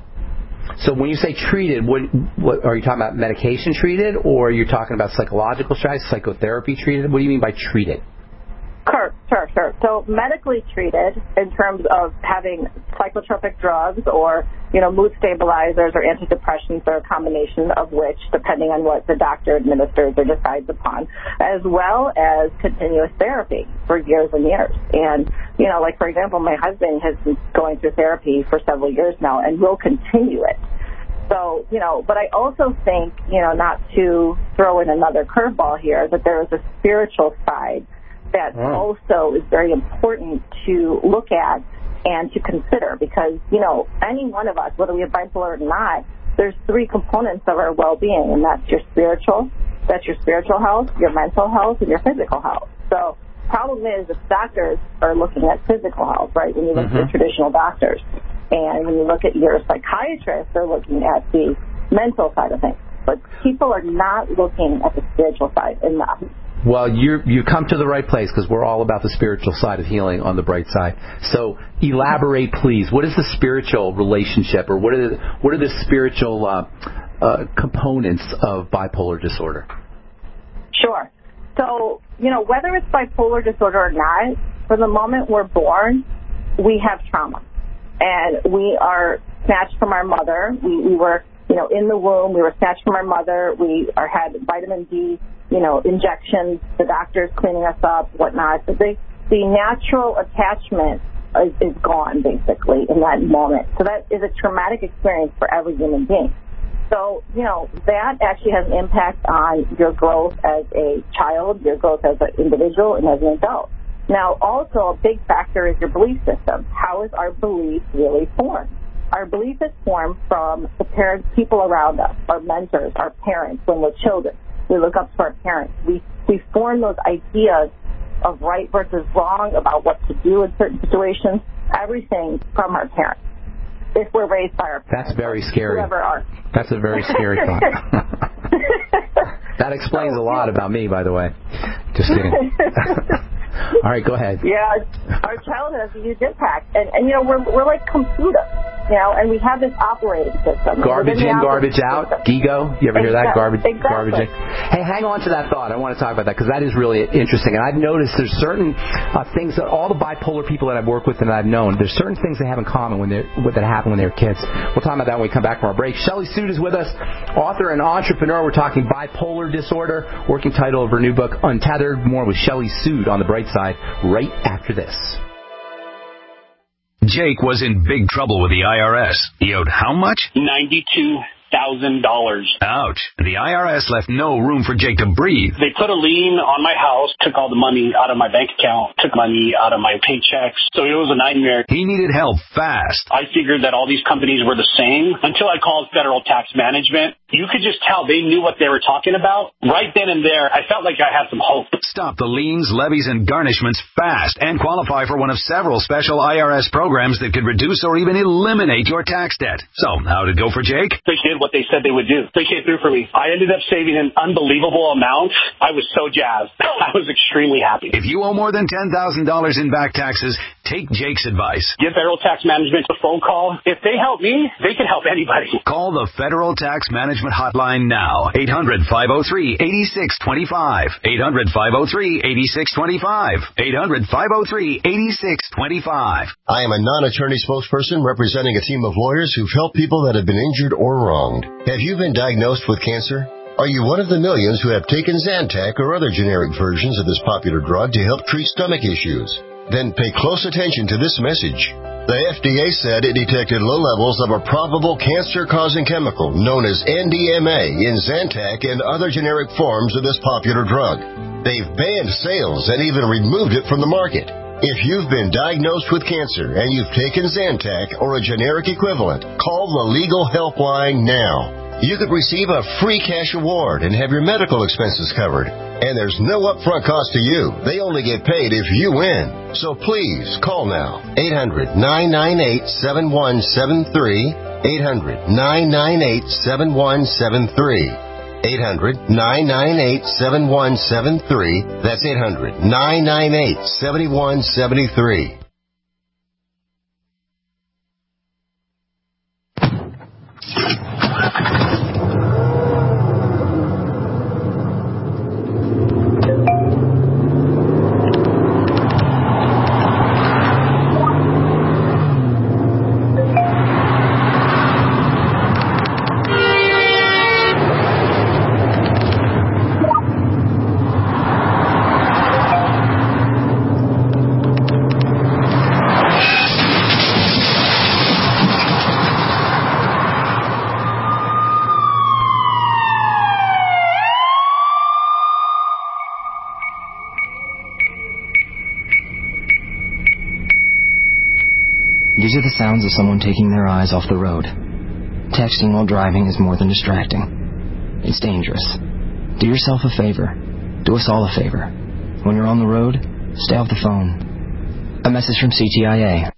So when you say treated, what, what are you talking about? Medication treated, or are you talking about psychological strategies, psychotherapy treated? What do you mean by treated? Sure, sure, sure. So medically treated in terms of having psychotropic drugs or, you know, mood stabilizers or antidepressants or a combination of which, depending on what the doctor administers or decides upon, as well as continuous therapy for years and years. And, you know, like, for example, my husband has been going through therapy for several years now and will continue it. So, you know, but I also think, you know, not to throw in another curveball here, that there is a spiritual side that oh. also is very important to look at and to consider because, you know, any one of us, whether we have bipolar or not, there's three components of our well-being, and that's your spiritual, that's your spiritual health, your mental health, and your physical health. So problem is if doctors are looking at physical health, right, when you look mm-hmm. at the traditional doctors, and when you look at your psychiatrists, they're looking at the mental side of things. But people are not looking at the spiritual side enough. Well, you you come to the right place because we're all about the spiritual side of healing on the bright side. So elaborate, please. What is the spiritual relationship, or what are the, what are the spiritual uh, uh, components of bipolar disorder? Sure. So, you know, whether it's bipolar disorder or not, from the moment we're born, we have trauma. And we are snatched from our mother. We, we were, you know, in the womb. We were snatched from our mother. We are, had vitamin D, you know, injections, the doctors cleaning us up, whatnot. So the, the natural attachment is, is gone, basically, in that moment. So that is a traumatic experience for every human being. So, you know, that actually has an impact on your growth as a child, your growth as an individual, and as an adult. Now, also a big factor is your belief system. How is our belief really formed? Our belief is formed from the parents, people around us, our mentors, our parents when we're children. We look up to our parents. We we form those ideas of right versus wrong, about what to do in certain situations, everything from our parents. If we're raised by our parents. That's very scary. Whoever are. That's a very scary thought. That explains a lot about me, by the way. Just kidding. All right, go ahead. Yeah, our childhood has a huge impact. And, and you know, we're we're like computers, you know, and we have this operating system. Garbage in, garbage out, GIGO. You ever hear that? Garbage, exactly. garbage in. Hey, hang on to that thought. I want to talk about that because that is really interesting. And I've noticed there's certain uh, things that all the bipolar people that I've worked with and I've known, there's certain things they have in common when they're, that happen when they were kids. We'll talk about that when we come back from our break. Shelley Sood is with us, author and entrepreneur. We're talking bipolar disorder, working title of her new book, Untethered. More with Shelley Sood on the bright side right after this. Jake was in big trouble with the I R S. He owed how much? ninety-two thousand dollars. Ouch. The I R S left no room for Jake to breathe. They put a lien on my house, took all the money out of my bank account, took money out of my paychecks. So it was a nightmare. He needed help fast. I figured that all these companies were the same until I called Federal Tax Management. You could just tell they knew what they were talking about. Right then and there, I felt like I had some hope. Stop the liens, levies, and garnishments fast and qualify for one of several special I R S programs that could reduce or even eliminate your tax debt. So, how'd it go for Jake? They did what they said they would do. They came through for me. I ended up saving an unbelievable amount. I was so jazzed. I was extremely happy. If you owe more than ten thousand dollars in back taxes, take Jake's advice. Give Federal Tax Management a phone call. If they help me, they can help anybody. Call the Federal Tax Management Hotline now. eight hundred, five oh three, eight six two five. eight hundred, five oh three, eight six two five. eight hundred, five oh three, eight six two five. I am a non-attorney spokesperson representing a team of lawyers who've helped people that have been injured or wronged. Have you been diagnosed with cancer? Are you one of the millions who have taken Zantac or other generic versions of this popular drug to help treat stomach issues? Then pay close attention to this message. The F D A said it detected low levels of a probable cancer-causing chemical known as N D M A in Zantac and other generic forms of this popular drug. They've banned sales and even removed it from the market. If you've been diagnosed with cancer and you've taken Zantac or a generic equivalent, call the Legal Helpline now. You could receive a free cash award and have your medical expenses covered. And there's no upfront cost to you. They only get paid if you win. So please call now. eight hundred, nine nine eight, seven one seven three. eight hundred, nine nine eight, seven one seven three. eight hundred, nine nine eight, seven one seven three. That's eight hundred, nine nine eight, seven one seven three. These are the sounds of someone taking their eyes off the road. Texting while driving is more than distracting. It's dangerous. Do yourself a favor. Do us all a favor. When you're on the road, stay off the phone. A message from C T I A.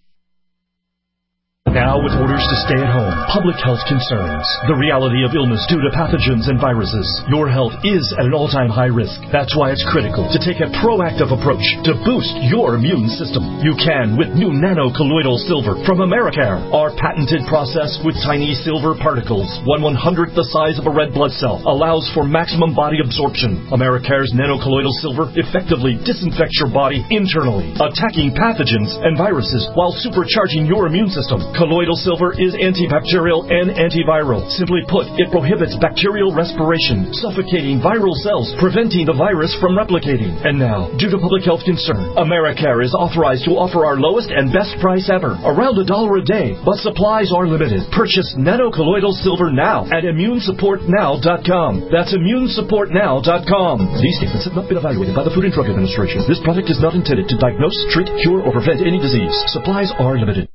Now with orders to stay at home, public health concerns, the reality of illness due to pathogens and viruses. Your health is at an all-time high risk. That's why it's critical to take a proactive approach to boost your immune system. You can with new nano-colloidal silver from Americare. Our patented process with tiny silver particles, one one-hundredth the size of a red blood cell, allows for maximum body absorption. Americare's nano-colloidal silver effectively disinfects your body internally, attacking pathogens and viruses while supercharging your immune system. Colloidal silver is antibacterial and antiviral. Simply put, it prohibits bacterial respiration, suffocating viral cells, preventing the virus from replicating. And now, due to public health concern, Americare is authorized to offer our lowest and best price ever, around a dollar a day, but supplies are limited. Purchase nano-colloidal silver now at immune support now dot com. That's immune support now dot com. These statements have not been evaluated by the Food and Drug Administration. This product is not intended to diagnose, treat, cure, or prevent any disease. Supplies are limited.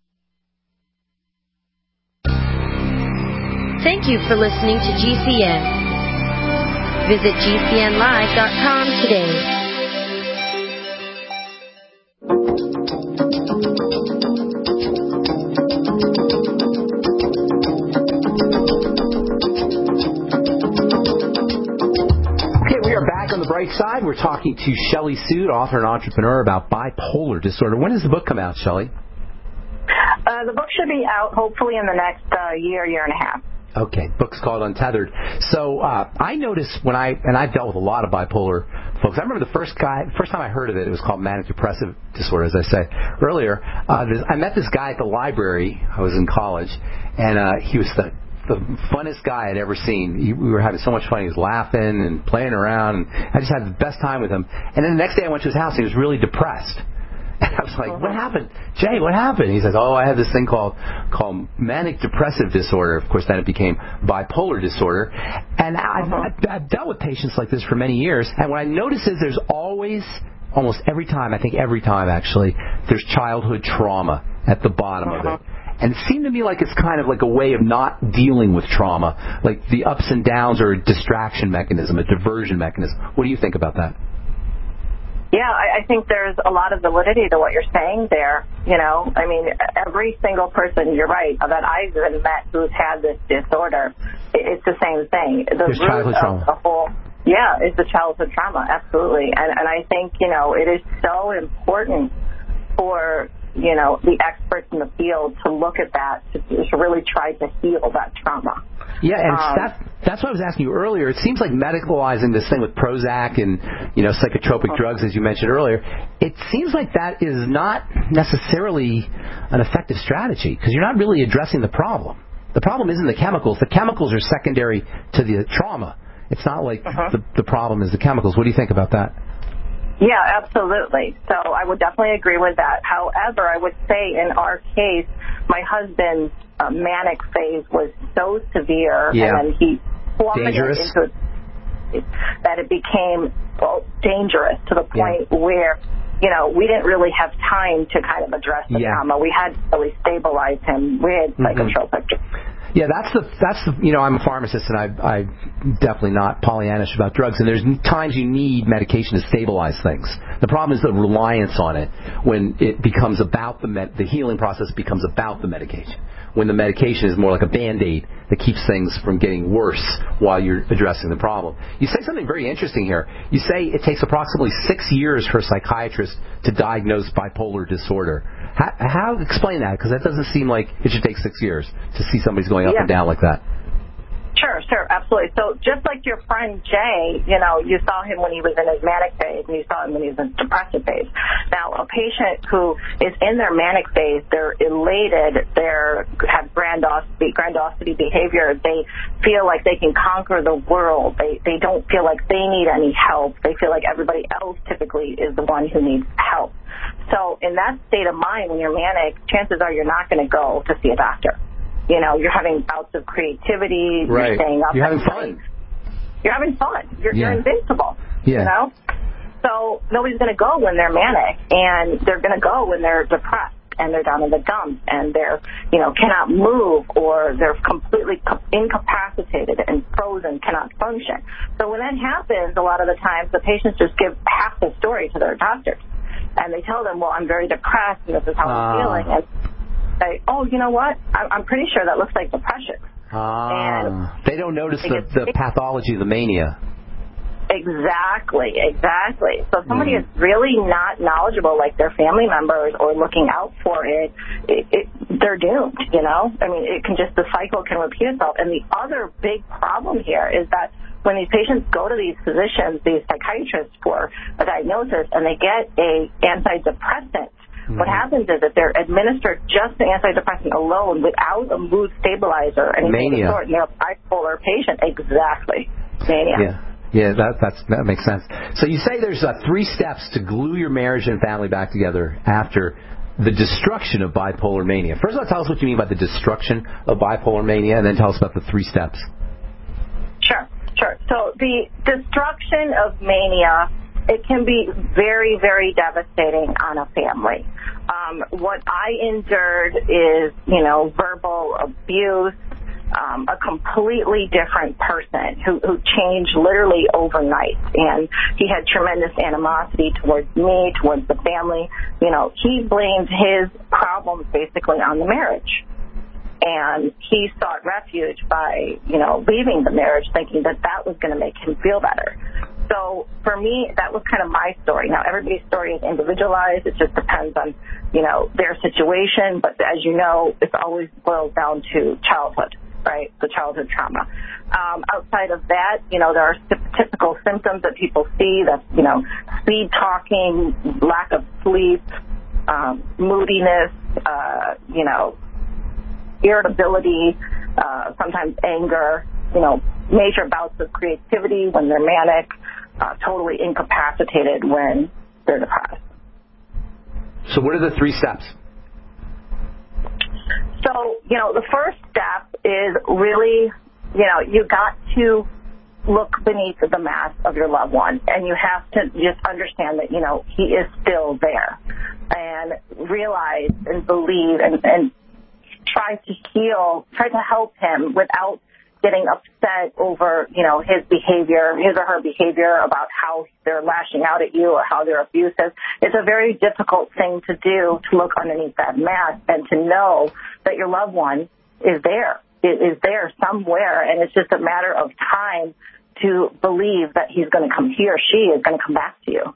Thank you for listening to G C N. Visit G C N live dot com today. Okay, we are back on the bright side. We're talking to Shelley Sood, author and entrepreneur, about bipolar disorder. When does the book come out, Shelley? Uh, the book should be out hopefully in the next uh, year, year and a half. Okay, book's called Untethered. So uh, I noticed when I, and I've dealt with a lot of bipolar folks. I remember the first guy, first time I heard of it, it was called manic depressive disorder, as I said earlier. Uh, this, I met this guy at the library. I was in college, and uh, he was the the funnest guy I'd ever seen. He, we were having so much fun. He was laughing and playing around, and I just had the best time with him. And then the next day I went to his house, and he was really depressed. And I was like, what happened? Jay, what happened? He says, oh, I have this thing called called manic depressive disorder. Of course, then it became bipolar disorder. And I've, I've dealt with patients like this for many years. And what I notice is there's always, almost every time, I think every time actually, there's childhood trauma at the bottom of it. And it seemed to me like it's kind of like a way of not dealing with trauma. Like the ups and downs are a distraction mechanism, a diversion mechanism. What do you think about that? Yeah, I, I think there's a lot of validity to what you're saying there. You know, I mean, every single person, you're right, that I've even met who's had this disorder, it's the same thing. The There's childhood trauma. The whole, yeah, it's the childhood trauma, absolutely. And, and I think, you know, it is so important for, you know, the experts in the field to look at that, to, to really try to heal that trauma. Yeah, and um, that, that's what I was asking you earlier. It seems like medicalizing this thing with Prozac and, you know, psychotropic drugs, as you mentioned earlier, it seems like that is not necessarily an effective strategy because you're not really addressing the problem. The problem isn't the chemicals. The chemicals are secondary to the trauma. It's not like uh-huh. the, the problem is the chemicals. What do you think about that? Yeah, absolutely. So I would definitely agree with that. However, I would say in our case, my husband's uh, manic phase was so severe, yeah. and then he plummeted dangerous. into it, that it became well, dangerous to the point yeah. where, you know, we didn't really have time to kind of address the yeah. trauma. We had to really stabilize him with psychotropic drugs. Yeah, that's the that's the you know I'm a pharmacist and I I'm definitely not Pollyannish about drugs, and there's times you need medication to stabilize things. The problem is the reliance on it when it becomes about the med, the healing process becomes about the medication. when the medication is more like a Band-Aid that keeps things from getting worse while you're addressing the problem. You say something very interesting here. You say it takes approximately six years for a psychiatrist to diagnose bipolar disorder. How, how explain that? Because that doesn't seem like it should take six years to see somebody's going up yeah. and down like that. Sure, sure, absolutely. So just like your friend Jay, you know, you saw him when he was in his manic phase and you saw him when he was in depressive phase. Now, a patient who is in their manic phase, they're elated, they're have grandiosity, grandiosity behavior, they feel like they can conquer the world, they, they don't feel like they need any help, they feel like everybody else typically is the one who needs help. So in that state of mind, when you're manic, chances are you're not going to go to see a doctor. You know, you're having bouts of creativity. Right. You're staying up. You're having fun. You're having fun. You're, yeah. you're invincible. Yeah. You know? So nobody's going to go when they're manic, and they're going to go when they're depressed, and they're down in the dumps, and they're, you know, cannot move, or they're completely incapacitated and frozen, cannot function. So when that happens, a lot of the times the patients just give half the story to their doctors. And they tell them, well, I'm very depressed, and this is how uh. I'm feeling. And say, oh, you know what? I'm pretty sure that looks like depression. Ah, and they don't notice the, the pathology of the mania. Exactly, exactly. So if somebody mm. is really not knowledgeable, like their family members, or looking out for it, it, it, they're doomed, you know? I mean, it can just, the cycle can repeat itself. And the other big problem here is that when these patients go to these physicians, these psychiatrists for a diagnosis, and they get a antidepressant, mm-hmm. what happens is that they're administered just the antidepressant alone without a mood stabilizer, anything of the sort, and they're a bipolar patient. Exactly. Mania. Yeah. Yeah, that that's, that makes sense. So you say there's uh, three steps to glue your marriage and family back together after the destruction of bipolar mania. First of all, tell us what you mean by the destruction of bipolar mania, and then tell us about the three steps. Sure, sure. So the destruction of mania, it can be very, very devastating on a family. Um, what I endured is, you know, verbal abuse, Um, a completely different person who, who changed literally overnight. And he had tremendous animosity towards me, towards the family. You know, he blamed his problems basically on the marriage. And he sought refuge by, you know, leaving the marriage, thinking that that was going to make him feel better. So for me, that was kind of my story. Now, everybody's story is individualized. It just depends on, you know, their situation. But as you know, it always boils down to childhood. Right, the childhood trauma. Um, outside of that, you know, there are typical symptoms that people see. That's, you know, speed talking, lack of sleep, um, moodiness, uh, you know, irritability, uh, sometimes anger, you know, major bouts of creativity when they're manic, uh, totally incapacitated when they're depressed. So what are the three steps? So, you know, the first step is really, you know, you got to look beneath the mask of your loved one, and you have to just understand that, you know, he is still there, and realize and believe and, and try to heal, try to help him without getting upset over, you know, his behavior, his or her behavior, about how they're lashing out at you or how they're abusive. It's a very difficult thing to do, to look underneath that mask and to know that your loved one is there, is there somewhere, and it's just a matter of time to believe that he's going to come, he or she is going to come back to you.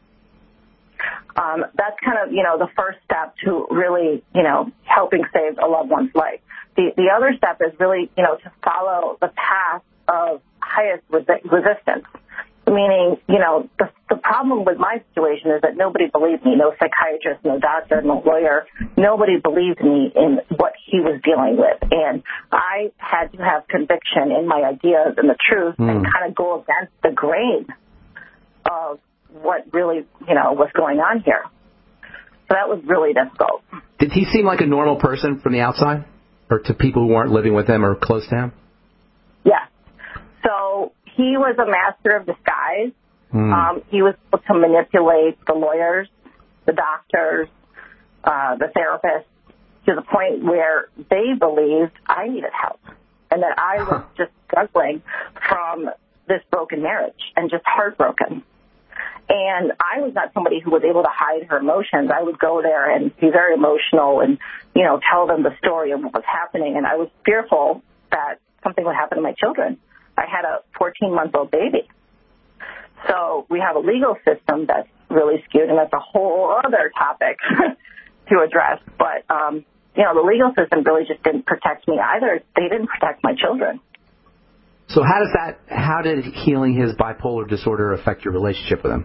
Um, that's kind of, you know, the first step to really, you know, helping save a loved one's life. The, the other step is really, you know, to follow the path of highest resi- resistance, meaning, you know, the, the problem with my situation is that nobody believed me, no psychiatrist, no doctor, no lawyer, nobody believed me in what he was dealing with. And I had to have conviction in my ideas and the truth mm. and kind of go against the grain of what really, you know, was going on here. So that was really difficult. Did he seem like a normal person from the outside, or to people who weren't living with him or close to him? Yeah. So he was a master of disguise. Mm. Um, he was able to manipulate the lawyers, the doctors, uh, the therapists, to the point where they believed I needed help and that I was just struggling from this broken marriage and just heartbroken. And I was not somebody who was able to hide her emotions. I would go there and be very emotional and, you know, tell them the story of what was happening. And I was fearful that something would happen to my children. I had a fourteen-month-old baby. So we have a legal system that's really skewed, and that's a whole other topic to address. But, um, you know, the legal system really just didn't protect me either. They didn't protect my children. So how does that, how did healing his bipolar disorder affect your relationship with him?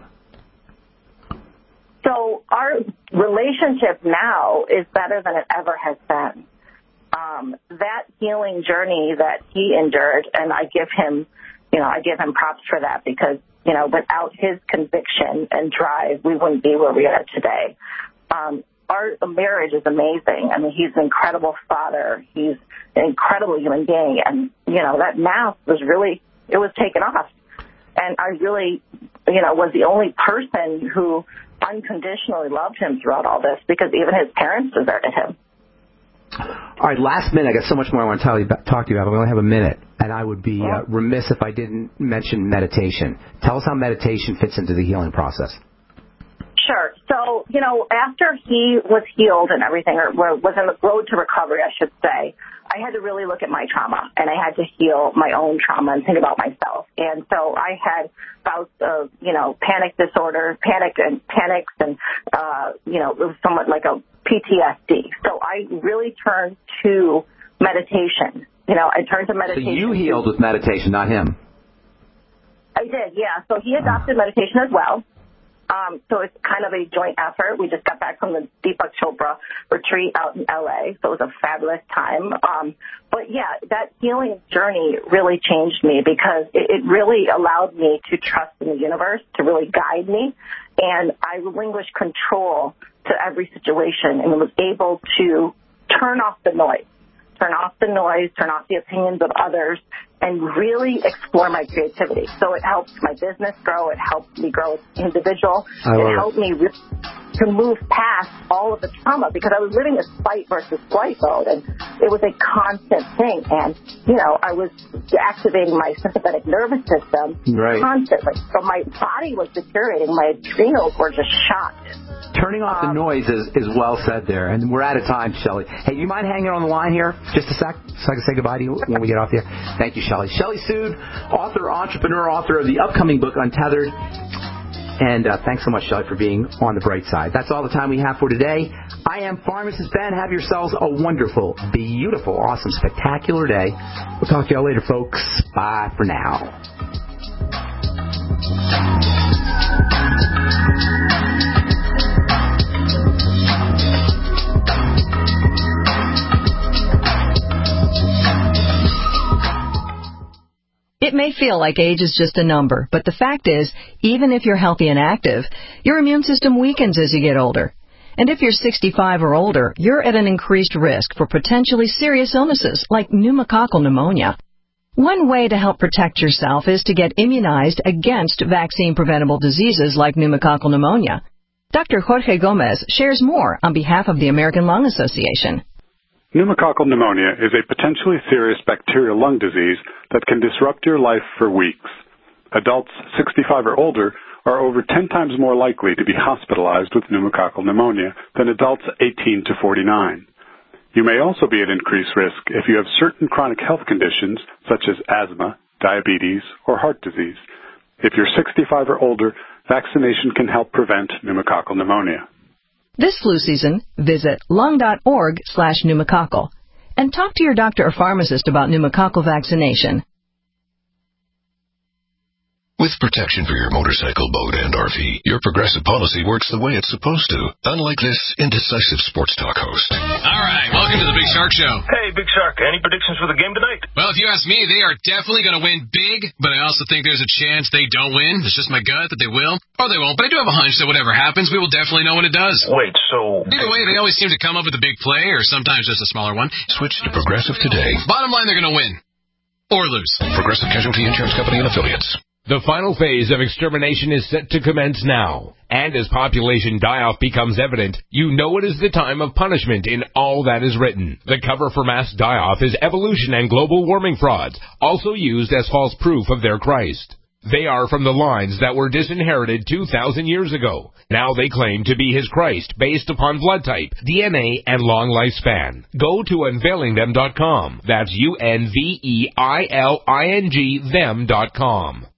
So our relationship now is better than it ever has been. Um, that healing journey that he endured, and I give him, you know, I give him props for that because, you know, without his conviction and drive, we wouldn't be where we are today. Um, our marriage is amazing. I mean, he's an incredible father. He's an incredible human being. And, you know, that mask was really, it was taken off. And I really, you know, was the only person who unconditionally loved him throughout all this because even his parents deserted him. All right, last minute. I got so much more I want to tell you about, talk to you about. We only have a minute, and I would be uh, remiss if I didn't mention meditation. Tell us how meditation fits into the healing process. Sure. So, you know, after he was healed and everything, or was on the road to recovery, I should say, I had to really look at my trauma, and I had to heal my own trauma and think about myself. And so I had bouts of, you know, panic disorder, panic and panics, and, uh, you know, it was somewhat like a P T S D. So I really turned to meditation. You know, I turned to meditation. So you healed with meditation, not him. I did, yeah. So he adopted meditation as well. Um, so it's kind of a joint effort. We just got back from the Deepak Chopra retreat out in L A, so it was a fabulous time. Um, but, yeah, that healing journey really changed me because it, it really allowed me to trust in the universe to really guide me, and I relinquished control to every situation and was able to turn off the noise, turn off the noise, turn off the opinions of others, and really explore my creativity. So it helped my business grow. It helped me grow as an individual. It helped it. me really to move past all of the trauma because I was living this fight versus flight mode, and it was a constant thing. And, you know, I was activating my sympathetic nervous system right. constantly. So my body was deteriorating. My adrenals were just shot. Turning off um, the noise is, is well said there. And we're out of time, Shelley. Hey, you mind hanging on the line here just a sec so I can say goodbye to you when we get off here? Thank you, Shelley. Shelley Sood, author, entrepreneur, author of the upcoming book, Untethered. And uh, thanks so much, Shelley, for being on the bright side. That's all the time we have for today. I am Pharmacist Ben. Have yourselves a wonderful, beautiful, awesome, spectacular day. We'll talk to y'all later, folks. Bye for now. It may feel like age is just a number, but the fact is, even if you're healthy and active, your immune system weakens as you get older. And if you're sixty-five or older, you're at an increased risk for potentially serious illnesses like pneumococcal pneumonia. One way to help protect yourself is to get immunized against vaccine-preventable diseases like pneumococcal pneumonia. Doctor Jorge Gomez shares more on behalf of the American Lung Association. Pneumococcal pneumonia is a potentially serious bacterial lung disease that can disrupt your life for weeks. Adults sixty-five or older are over ten times more likely to be hospitalized with pneumococcal pneumonia than adults eighteen to forty-nine. You may also be at increased risk if you have certain chronic health conditions such as asthma, diabetes, or heart disease. If you're sixty-five or older, vaccination can help prevent pneumococcal pneumonia. This flu season, visit lung.org slash pneumococcal and talk to your doctor or pharmacist about pneumococcal vaccination. With protection for your motorcycle, boat, and R V, your Progressive policy works the way it's supposed to, unlike this indecisive sports talk host. All right, welcome to the Big Shark Show. Hey, Big Shark, any predictions for the game tonight? Well, if you ask me, they are definitely going to win big, but I also think there's a chance they don't win. It's just my gut that they will, or they won't, but I do have a hunch that whatever happens, we will definitely know when it does. Wait, so... Either way, they always seem to come up with a big play, or sometimes just a smaller one. Switch to Progressive today. Bottom line, they're going to win. Or lose. Progressive Casualty Insurance Company and Affiliates. The final phase of extermination is set to commence now. And as population die-off becomes evident, you know it is the time of punishment in all that is written. The cover for mass die-off is evolution and global warming frauds, also used as false proof of their Christ. They are from the lines that were disinherited two thousand years ago. Now they claim to be his Christ based upon blood type, D N A, and long lifespan. Go to unveiling them dot com. That's U N V E I L I N G them dot com.